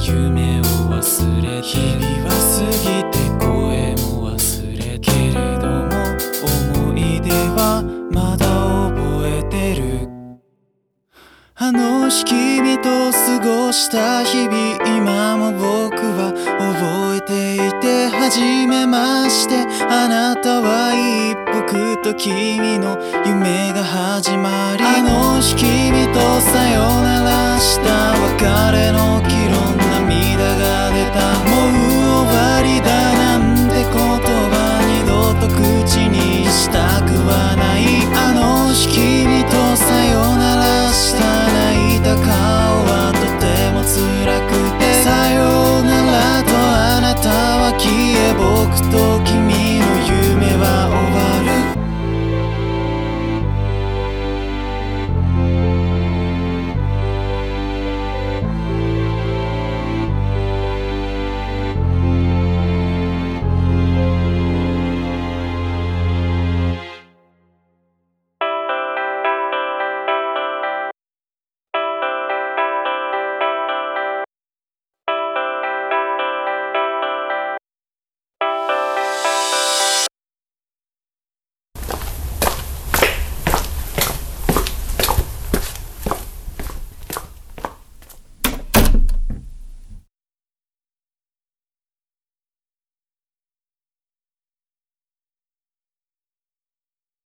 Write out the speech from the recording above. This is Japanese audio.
夢を忘れ日々は過ぎて声も忘れけれども思い出はまだ覚えてる。あの日君と過ごした日々、今も僕は覚えていて、初めましてあなたはいい、僕と君の夢が始まり、あの日君とさよならした別れの議論、涙が出た。もう終わり